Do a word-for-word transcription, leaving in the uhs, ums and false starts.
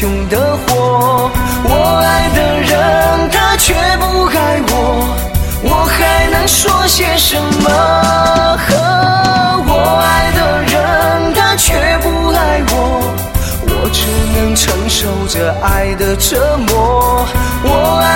熊的火。我爱的人他却不爱我，我还能说些什么？我爱的人他却不爱我，我只能承受着爱的折磨。我爱